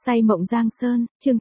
Say mộng Giang Sơn, chương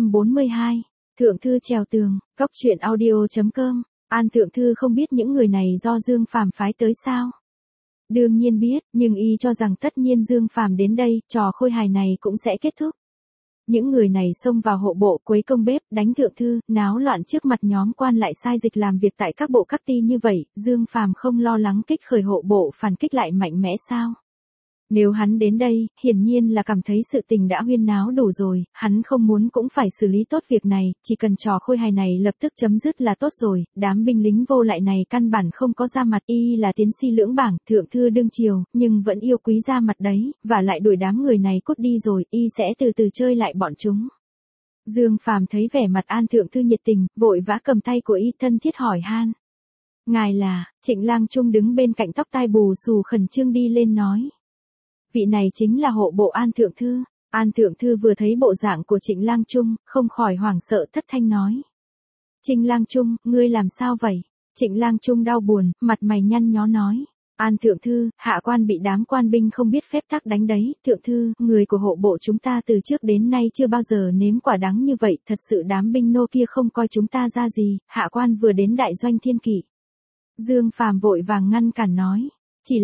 842. Thượng thư trèo tường, Cóc truyện audio.com. An thượng thư không biết những người này do Dương Phàm phái tới sao? Đương nhiên biết, nhưng y cho rằng tất nhiên Dương Phàm đến đây, trò khôi hài này cũng sẽ kết thúc. Những người này xông vào hộ bộ quấy công bếp, đánh thượng thư, náo loạn trước mặt nhóm quan lại sai dịch làm việc tại các bộ các ty như vậy, Dương Phàm không lo lắng kích khởi hộ bộ phản kích lại mạnh mẽ sao? Nếu hắn đến đây, hiển nhiên là cảm thấy sự tình đã huyên náo đủ rồi, hắn không muốn cũng phải xử lý tốt việc này, chỉ cần trò khôi hài này lập tức chấm dứt là tốt rồi, đám binh lính vô lại này căn bản không có ra mặt, y là tiến si lưỡng bảng, thượng thư đương triều, nhưng vẫn yêu quý ra mặt đấy, và lại đuổi đám người này cút đi rồi, y sẽ từ từ chơi lại bọn chúng. Dương Phàm thấy vẻ mặt An thượng thư nhiệt tình, vội vã cầm tay của y thân thiết hỏi han. Ngài là, Trịnh Lang Trung đứng bên cạnh tóc tai bù xù khẩn trương đi lên nói. Vị này chính là hộ bộ An thượng thư. An thượng thư vừa thấy bộ dạng của Trịnh Lang Trung, không khỏi hoảng sợ thất thanh nói. Trịnh Lang Trung, ngươi làm sao vậy? Trịnh Lang Trung đau buồn, mặt mày nhăn nhó nói. An thượng thư, hạ quan bị đám quan binh không biết phép tắc đánh đấy, thượng thư, người của hộ bộ chúng ta từ trước đến nay chưa bao giờ nếm quả đắng như vậy, thật sự đám binh nô kia không coi chúng ta ra gì, hạ quan vừa đến đại doanh Thiên Kỷ. Dương Phàm vội vàng ngăn cản nói. Chỉ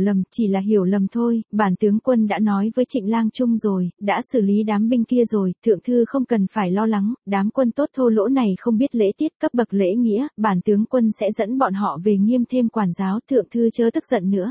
là hiểu lầm thôi, bản tướng quân đã nói với Trịnh Lang Trung rồi, đã xử lý đám binh kia rồi, thượng thư không cần phải lo lắng, đám quân tốt thô lỗ này không biết lễ tiết cấp bậc lễ nghĩa, bản tướng quân sẽ dẫn bọn họ về nghiêm thêm quản giáo, thượng thư chớ tức giận nữa.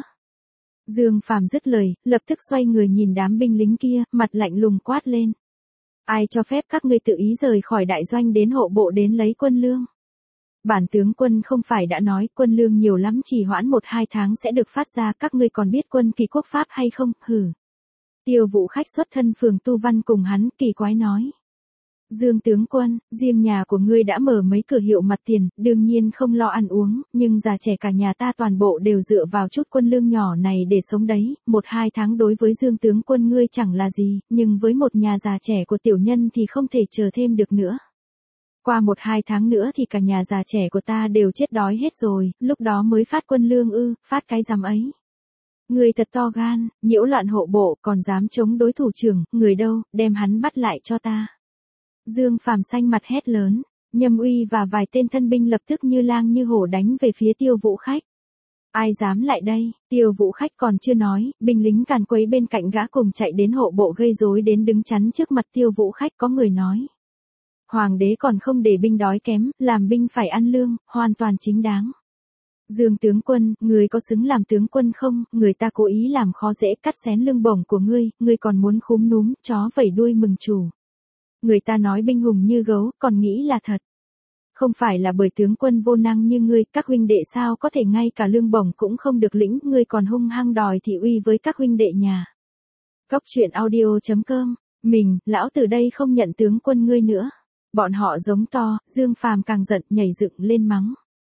Dương Phàm dứt lời, lập tức xoay người nhìn đám binh lính kia, mặt lạnh lùng quát lên. Ai cho phép các ngươi tự ý rời khỏi đại doanh đến hộ bộ đến lấy quân lương? Bản tướng quân không phải đã nói quân lương nhiều lắm chỉ hoãn 1-2 tháng sẽ được phát ra, các ngươi còn biết quân kỳ quốc pháp hay không, hử. Tiêu Vũ Khách xuất thân phường Tu Văn cùng hắn kỳ quái nói. Dương tướng quân, riêng nhà của ngươi đã mở mấy cửa hiệu mặt tiền, đương nhiên không lo ăn uống, nhưng già trẻ cả nhà ta toàn bộ đều dựa vào chút quân lương nhỏ này để sống đấy, 1-2 tháng đối với Dương tướng quân ngươi chẳng là gì, nhưng với một nhà già trẻ của tiểu nhân thì không thể chờ thêm được nữa. Qua 1-2 tháng nữa thì cả nhà già trẻ của ta đều chết đói hết rồi, lúc đó mới phát quân lương phát cái rắm ấy. Người thật to gan, nhiễu loạn hộ bộ, còn dám chống đối thủ trưởng, người đâu, đem hắn bắt lại cho ta. Dương Phàm xanh mặt hét lớn, Nhâm Uy và vài tên thân binh lập tức như lang như hổ đánh về phía Tiêu Vũ Khách. Ai dám lại đây, Tiêu Vũ Khách còn chưa nói, binh lính càn quấy bên cạnh gã cùng chạy đến hộ bộ gây rối đến đứng chắn trước mặt Tiêu Vũ Khách, có người nói. Hoàng đế còn không để binh đói kém, làm binh phải ăn lương, hoàn toàn chính đáng. Dương tướng quân, người có xứng làm tướng quân không, người ta cố ý làm khó dễ cắt xén lương bổng của ngươi còn muốn khúm núm, chó vẩy đuôi mừng chủ. Người ta nói binh hùng như gấu, còn nghĩ là thật. Không phải là bởi tướng quân vô năng như ngươi, các huynh đệ sao có thể ngay cả lương bổng cũng không được lĩnh, ngươi còn hung hăng đòi thị uy với các huynh đệ nhà. Cóc truyện audio.com, lão từ đây không nhận tướng quân ngươi nữa. Bọn họ giống to, Dương Phàm càng giận nhảy dựng lên mắng.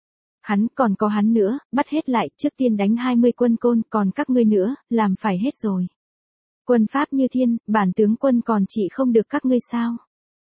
Hắn còn có hắn nữa, bắt hết lại, trước tiên đánh 20 quân côn, còn các ngươi nữa, làm phải hết rồi. Quân pháp như thiên, bản tướng quân còn trị không được các ngươi sao?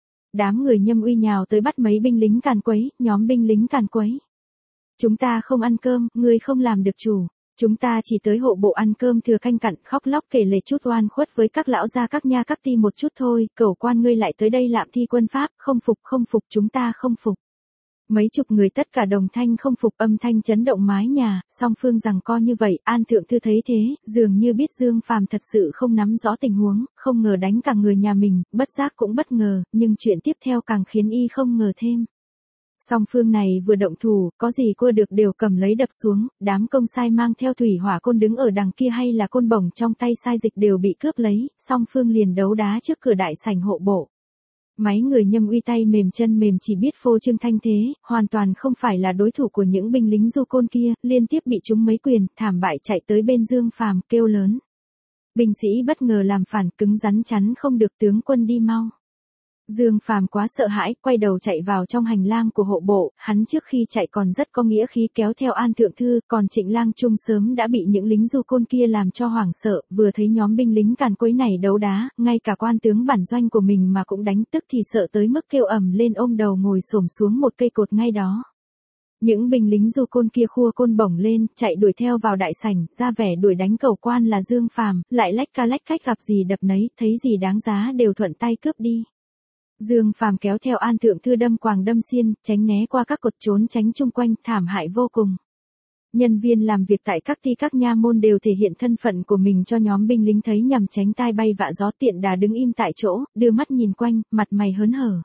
Đám người Nhâm Uy nhào tới bắt mấy binh lính càn quấy, nhóm binh lính càn quấy. Chúng ta không ăn cơm, ngươi không làm được chủ. Chúng ta chỉ tới hộ bộ ăn cơm thừa canh cặn, khóc lóc kể lể chút oan khuất với các lão gia các nha các ty một chút thôi, cẩu quan ngươi lại tới đây lạm thi quân pháp, không phục chúng ta không phục. Mấy chục người tất cả đồng thanh không phục, âm thanh chấn động mái nhà, song phương giằng co như vậy, An thượng thư thấy thế, dường như biết Dương Phàm thật sự không nắm rõ tình huống, không ngờ đánh cả người nhà mình, bất giác cũng bất ngờ, nhưng chuyện tiếp theo càng khiến y không ngờ thêm. Song phương này vừa động thủ, có gì cua được đều cầm lấy đập xuống, đám công sai mang theo thủy hỏa côn đứng ở đằng kia hay là côn bổng trong tay sai dịch đều bị cướp lấy, song phương liền đấu đá trước cửa đại sảnh hộ bộ. Mấy người Nhâm Uy tay mềm chân mềm chỉ biết phô trương thanh thế, hoàn toàn không phải là đối thủ của những binh lính du côn kia, liên tiếp bị trúng mấy quyền, thảm bại chạy tới bên Dương Phàm kêu lớn. Binh sĩ bất ngờ làm phản, cứng rắn chắn không được, tướng quân đi mau. Dương Phàm quá sợ hãi, quay đầu chạy vào trong hành lang của hộ bộ, hắn trước khi chạy còn rất có nghĩa khí kéo theo An thượng thư, còn Trịnh Lang Trung sớm đã bị những lính du côn kia làm cho hoảng sợ, vừa thấy nhóm binh lính càn quấy này đấu đá, ngay cả quan tướng bản doanh của mình mà cũng đánh, tức thì sợ tới mức kêu ầm lên ôm đầu ngồi xổm xuống một cây cột ngay đó. Những binh lính du côn kia khua côn bổng lên, chạy đuổi theo vào đại sảnh, ra vẻ đuổi đánh cầu quan là Dương Phàm, lại lách ca lách cách gặp gì đập nấy, thấy gì đáng giá đều thuận tay cướp đi. Dương Phàm kéo theo An Thượng Thư đâm quàng đâm xiên, tránh né qua các cột trốn tránh chung quanh, thảm hại vô cùng. Nhân viên làm việc tại các ty các nha môn đều thể hiện thân phận của mình cho nhóm binh lính thấy nhằm tránh tai bay vạ gió, tiện đà đứng im tại chỗ, đưa mắt nhìn quanh, mặt mày hớn hở.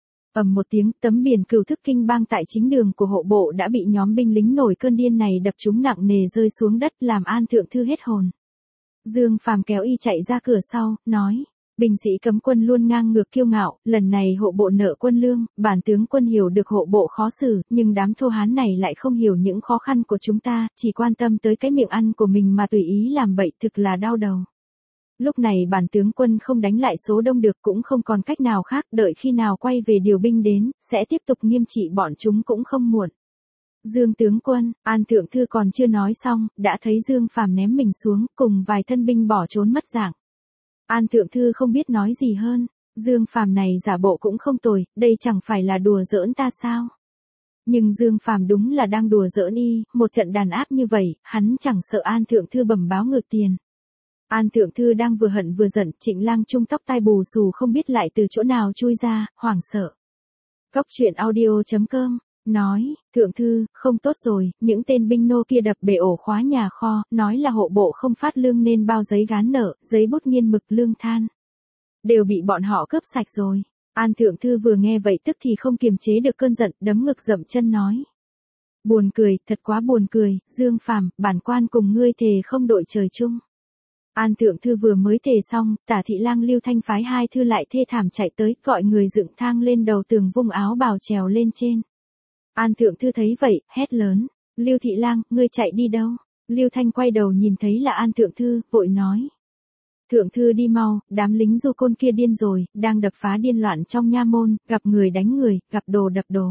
Ầm một tiếng, tấm biển Cửu Thức Kinh Bang tại chính đường của hộ bộ đã bị nhóm binh lính nổi cơn điên này đập trúng nặng nề rơi xuống đất, làm An Thượng Thư hết hồn. Dương Phàm kéo y chạy ra cửa sau, nói: Binh sĩ cấm quân luôn ngang ngược kiêu ngạo, lần này hộ bộ nợ quân lương, bản tướng quân hiểu được hộ bộ khó xử, nhưng đám thô hán này lại không hiểu những khó khăn của chúng ta, chỉ quan tâm tới cái miệng ăn của mình mà tùy ý làm bậy, thực là đau đầu. Lúc này bản tướng quân không đánh lại số đông được cũng không còn cách nào khác, đợi khi nào quay về điều binh đến, sẽ tiếp tục nghiêm trị bọn chúng cũng không muộn. Dương tướng quân, An Thượng Thư còn chưa nói xong, đã thấy Dương Phàm ném mình xuống, cùng vài thân binh bỏ trốn mất dạng. An Thượng Thư không biết nói gì hơn, Dương Phàm này giả bộ cũng không tồi, đây chẳng phải là đùa giỡn ta sao? Nhưng Dương Phàm đúng là đang đùa giỡn y, một trận đàn áp như vậy, hắn chẳng sợ An Thượng Thư bẩm báo ngược tiền. An Thượng Thư đang vừa hận vừa giận, Trịnh Lang Trung tóc tai bù xù không biết lại từ chỗ nào chui ra, hoảng sợ. Góc truyện audio.com nói: Thượng Thư, không tốt rồi, những tên binh nô kia đập bể ổ khóa nhà kho, nói là hộ bộ không phát lương nên bao giấy gán nợ, giấy bút nghiên mực lương than. Đều bị bọn họ cướp sạch rồi. An Thượng Thư vừa nghe vậy tức thì không kiềm chế được cơn giận, đấm ngực dậm chân nói: Buồn cười, thật quá buồn cười, Dương Phàm, bản quan cùng ngươi thề không đội trời chung. An Thượng Thư vừa mới thề xong, Tả Thị Lang Lưu Thanh phái hai thư lại thê thảm chạy tới, gọi người dựng thang lên đầu tường vung áo bào trèo lên trên. An Thượng Thư thấy vậy, hét lớn: Lưu Thị Lang, ngươi chạy đi đâu? Lưu Thanh quay đầu nhìn thấy là An Thượng Thư, vội nói: Thượng Thư đi mau, đám lính du côn kia điên rồi, đang đập phá điên loạn trong nha môn, gặp người đánh người, gặp đồ đập đồ.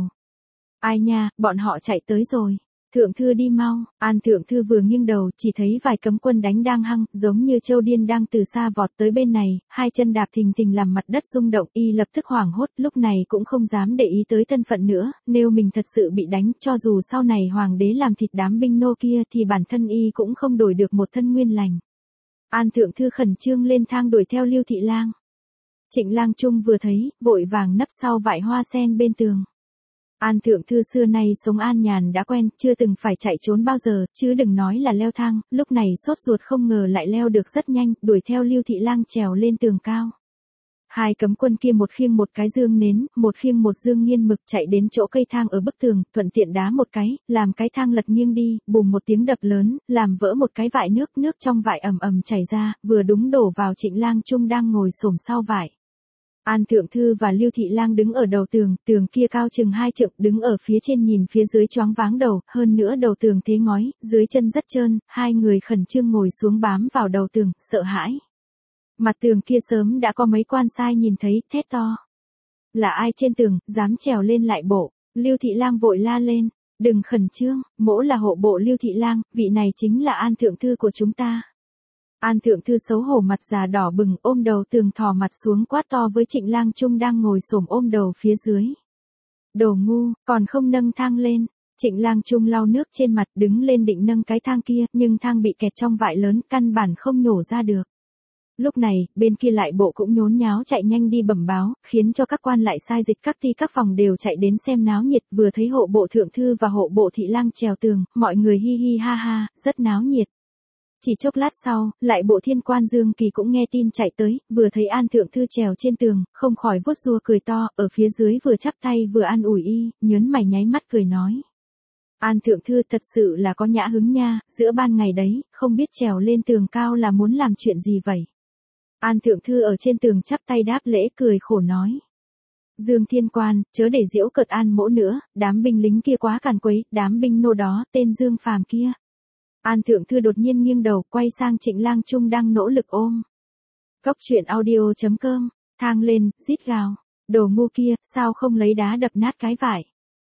Ai nha, bọn họ chạy tới rồi. Thượng Thư đi mau. An Thượng Thư vừa nghiêng đầu, chỉ thấy vài cấm quân đánh đang hăng, giống như trâu điên đang từ xa vọt tới bên này, hai chân đạp thình thình làm mặt đất rung động, y lập tức hoảng hốt, lúc này cũng không dám để ý tới thân phận nữa, nếu mình thật sự bị đánh, cho dù sau này hoàng đế làm thịt đám binh nô kia thì bản thân y cũng không đổi được một thân nguyên lành. An Thượng Thư khẩn trương lên thang đuổi theo Lưu Thị Lang. Trịnh Lang Trung vừa thấy, vội vàng nấp sau vải hoa sen bên tường. An Thượng Thư xưa nay sống an nhàn đã quen, chưa từng phải chạy trốn bao giờ, chứ đừng nói là leo thang, lúc này sốt ruột không ngờ lại leo được rất nhanh, đuổi theo Lưu Thị Lang trèo lên tường cao. Hai cấm quân kia một khiêng một cái dương nến, một khiêng một dương nghiên mực, chạy đến chỗ cây thang ở bức tường, thuận tiện đá một cái, làm cái thang lật nghiêng đi, bùm một tiếng đập lớn, làm vỡ một cái vại nước trong vại ầm ầm chảy ra, vừa đúng đổ vào Trịnh Lang Trung đang ngồi xổm sau vại. An Thượng Thư và Lưu Thị Lang đứng ở đầu tường, tường kia cao chừng 2 trượng, đứng ở phía trên nhìn phía dưới choáng váng đầu, hơn nữa đầu tường thế ngói, dưới chân rất trơn, hai người khẩn trương ngồi xuống bám vào đầu tường, sợ hãi. Mặt tường kia sớm đã có mấy quan sai nhìn thấy, thét to: Là ai trên tường, dám trèo lên lại bộ? Lưu Thị Lang vội la lên: Đừng khẩn trương, mỗ là hộ bộ Lưu Thị Lang, vị này chính là An Thượng Thư của chúng ta. An Thượng Thư xấu hổ mặt già đỏ bừng, ôm đầu tường thò mặt xuống quát to với Trịnh Lang Trung đang ngồi xổm ôm đầu phía dưới: Đồ ngu, còn không nâng thang lên. Trịnh Lang Trung lau nước trên mặt, đứng lên định nâng cái thang kia, nhưng thang bị kẹt trong vại lớn, căn bản không nhổ ra được. Lúc này, bên kia lại bộ cũng nhốn nháo chạy nhanh đi bẩm báo, khiến cho các quan lại sai dịch các ty các phòng đều chạy đến xem náo nhiệt, vừa thấy hộ bộ Thượng Thư và hộ bộ Thị Lang trèo tường, mọi người hi hi ha ha, rất náo nhiệt. Chỉ chốc lát sau, lại bộ Thiên quan Dương Kỳ cũng nghe tin chạy tới, vừa thấy An Thượng Thư trèo trên tường, không khỏi vuốt rua cười to, ở phía dưới vừa chắp tay vừa an ủi y, nhớn mày nháy mắt cười nói: An Thượng Thư thật sự là có nhã hứng nha, giữa ban ngày đấy, không biết trèo lên tường cao là muốn làm chuyện gì vậy. An Thượng Thư ở trên tường chắp tay đáp lễ, cười khổ nói: Dương Thiên Quan, chớ để giễu cợt An mỗ nữa, đám binh lính kia quá càn quấy, đám binh nô đó, tên Dương Phàm kia. An Thượng Thư đột nhiên nghiêng đầu, quay sang Trịnh Lang Trung đang nỗ lực ôm. Góc truyện audio.com, thang lên, rít gào: Đồ ngu kia, sao không lấy đá đập nát cái vải?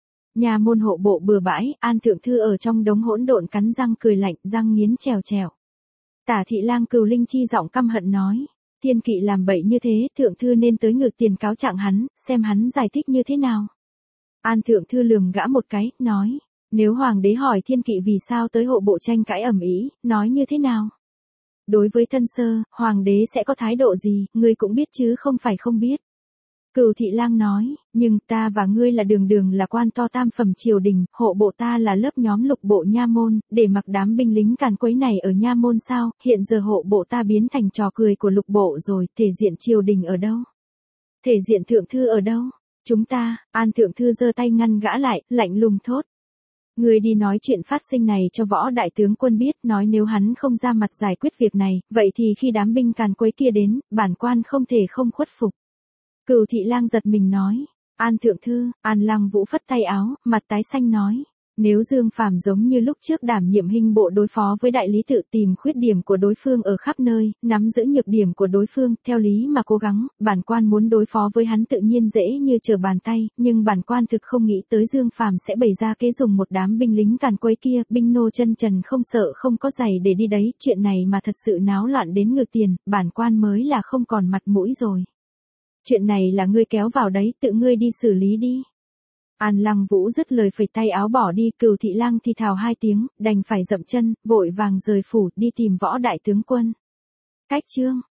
Nhà môn hộ bộ bừa bãi, An Thượng Thư ở trong đống hỗn độn cắn răng cười lạnh, răng nghiến trèo trèo. Tả Thị Lang Cừu Linh Chi giọng căm hận nói: Thiên kỵ làm bậy như thế, Thượng Thư nên tới ngược tiền cáo trạng hắn, xem hắn giải thích như thế nào. An Thượng Thư lườm gã một cái, nói: Nếu hoàng đế hỏi thiên kỵ vì sao tới hộ bộ tranh cãi ầm ĩ, nói như thế nào? Đối với Thân Sơ, hoàng đế sẽ có thái độ gì, ngươi cũng biết chứ không phải không biết. Cửu Thị Lang nói, nhưng ta và ngươi là đường đường là quan to tam phẩm triều đình, hộ bộ ta là lớp nhóm lục bộ nha môn, để mặc đám binh lính càn quấy này ở nha môn sao, hiện giờ hộ bộ ta biến thành trò cười của lục bộ rồi, thể diện triều đình ở đâu? Thể diện thượng thư ở đâu? Chúng ta, An thượng thư giơ tay ngăn gã lại, lạnh lùng thốt. Ngươi đi nói chuyện phát sinh này cho võ đại tướng quân biết, nói nếu hắn không ra mặt giải quyết việc này, vậy thì khi đám binh càn quấy kia đến, bản quan không thể không khuất phục. Cửu Thị Lang giật mình nói. An thượng thư, An Lăng Vũ phất tay áo, mặt tái xanh nói. Nếu Dương Phàm giống như lúc trước đảm nhiệm hình bộ đối phó với đại lý tự tìm khuyết điểm của đối phương ở khắp nơi, nắm giữ nhược điểm của đối phương, theo lý mà cố gắng, bản quan muốn đối phó với hắn tự nhiên dễ như trở bàn tay, nhưng bản quan thực không nghĩ tới Dương Phàm sẽ bày ra kế dùng một đám binh lính càn quấy kia, binh nô chân trần không sợ không có giày để đi đấy, chuyện này mà thật sự náo loạn đến ngược tiền, bản quan mới là không còn mặt mũi rồi. Chuyện này là ngươi kéo vào đấy, tự ngươi đi xử lý đi. An Lăng Vũ dứt lời phẩy tay áo bỏ đi, Cửu Thị Lang thì thào hai tiếng, đành phải dậm chân, vội vàng rời phủ, đi tìm võ đại tướng quân. Cách chương